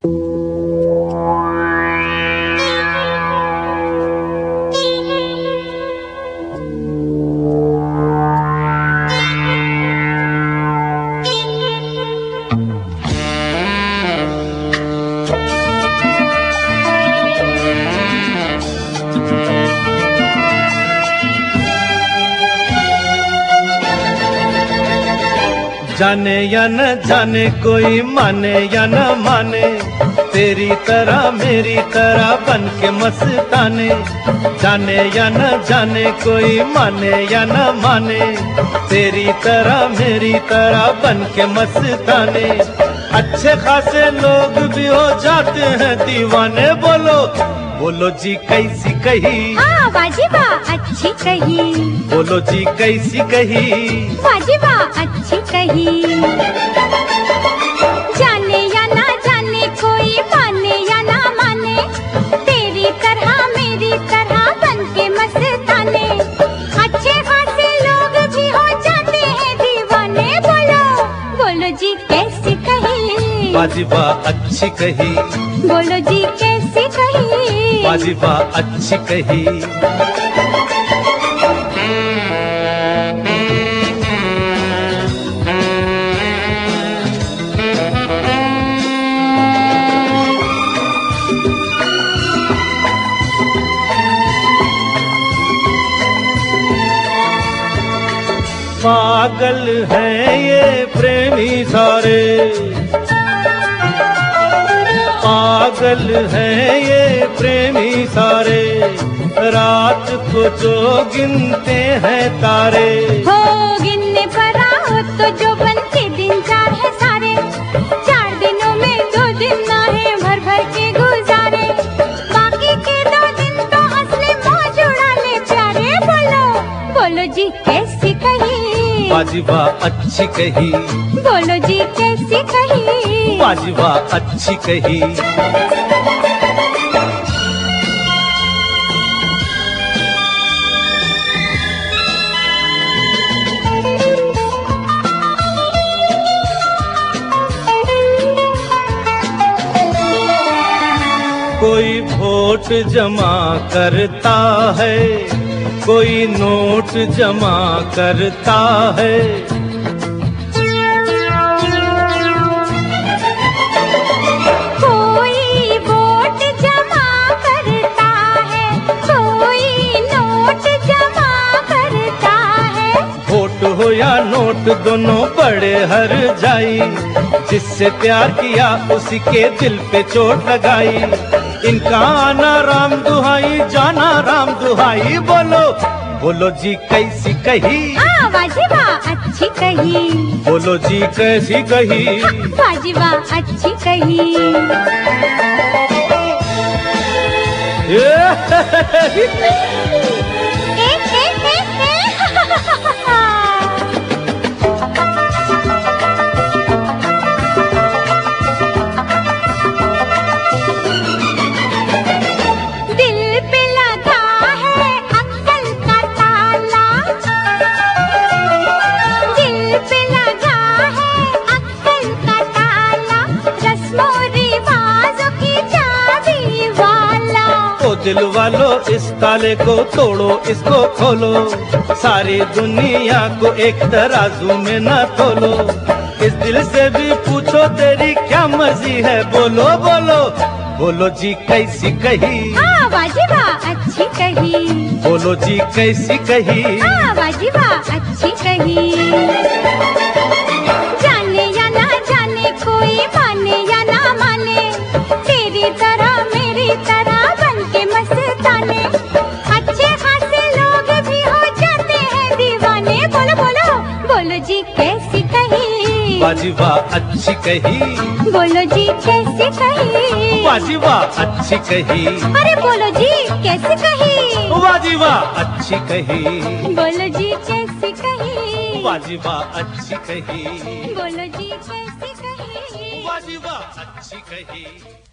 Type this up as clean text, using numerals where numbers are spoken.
जाने या न जाने कोई माने या न माने, तेरी तरह मेरी तरह बन के मस्ताने। जाने या न जाने कोई माने या न माने, तेरी तरह मेरी तरह बन के मस्ताने। अच्छे खासे लोग भी हो जाते हैं दीवाने। बोलो बोलो जी कैसी कही, हाँ वाजिबा अच्छी कही। बोलो जी कैसी कही, वाजिबा अच्छी कही। जाने या ना जाने कोई माने या ना माने, तेरी तरह मेरी तरह बन के मस्ताने। अच्छे खासे लोग भी हो जाते हैं दीवाने। बोलो बोलो जी कैसी कही, वाजिबा अच्छी कही। बोलो जी कैसी कही, वाजिबा अच्छी कही। पागल हैं ये प्रेमी सारे, पागल हैं ये प्रेमी सारे, रात को जो गिनते हैं तारे। हो गिनने पर आओ तो जो बन के दिन चार है सारे। 4 दिनों में 2 दिन ना है भर भर के गुजारे। बाकी के 2 दिन तो असली मौज उड़ा ले प्यारे। बोलो बोलो जी कैसी कही, वाजिबा अच्छी कही। बोलो जी कैसी कही, वाजिबा अच्छी कही। कोई वोट जमा करता है, कोई नोट जमा करता है। कोई वोट जमा करता है, कोई नोट जमा करता है। वोट हो या नोट दोनों बड़े हर जाई, जिससे प्यार किया उसी के दिल पे चोट लगाई। इनका आना राम दुहाई, जाना राम दुहाई। बोलो बोलो जी कैसी कही, हाँ वाजिबा अच्छी कही। बोलो जी कैसी कही, वाजिबा अच्छी कही। दिल वालों इस ताले को तोड़ो, इसको खोलो। सारी दुनिया को एक तराजू में न तोलो। इस दिल से भी पूछो तेरी क्या मर्जी है। बोलो बोलो बोलो जी कैसी कही, हाँ वाजिबा अच्छी कही। बोलो जी कैसी कही, हाँ वाजिबा अच्छी कही। जाने या ना जाने कोई माने या ना माने, तेरी तरह मेरी तरह बन के मस्ताने। अच्छे खासे लोग भी हो जाते हैं दीवाने। बोलो बोलो बोलो जी कैसी कही, वाजिबा अच्छी कही। बोलो जी कैसी कही, वाजिबा अच्छी कही। अरे बोलो जी कैसी कही, वाजिबा अच्छी कही। बोलो जी कैसी कही, वाजिबा अच्छी कही। बोलो जी कैसी कही, वाजिबा अच्छी कही।